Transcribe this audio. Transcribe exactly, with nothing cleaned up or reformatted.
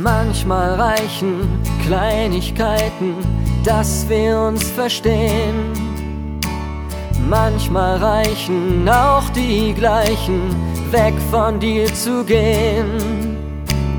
Manchmal reichen Kleinigkeiten, dass wir uns verstehen. Manchmal reichen auch die gleichen, weg von dir zu gehen.